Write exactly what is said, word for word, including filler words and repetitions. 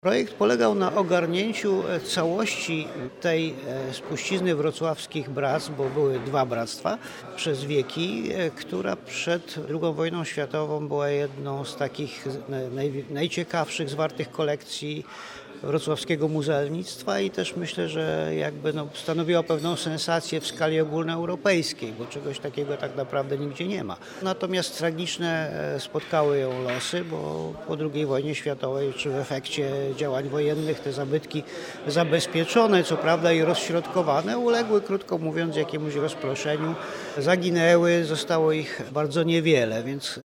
Projekt polegał na ogarnięciu całości tej spuścizny wrocławskich bractw, bo były dwa bractwa przez wieki, która przed drugą wojną światową była jedną z takich naj, najciekawszych zwartych kolekcji wrocławskiego muzealnictwa i też myślę, że jakby no stanowiła pewną sensację w skali ogólnoeuropejskiej, bo czegoś takiego tak naprawdę nigdzie nie ma. Natomiast tragiczne spotkały ją losy, bo po drugiej wojnie światowej, czy w efekcie działań wojennych, te zabytki zabezpieczone, co prawda i rozśrodkowane, uległy, krótko mówiąc, jakiemuś rozproszeniu, zaginęły, zostało ich bardzo niewiele, więc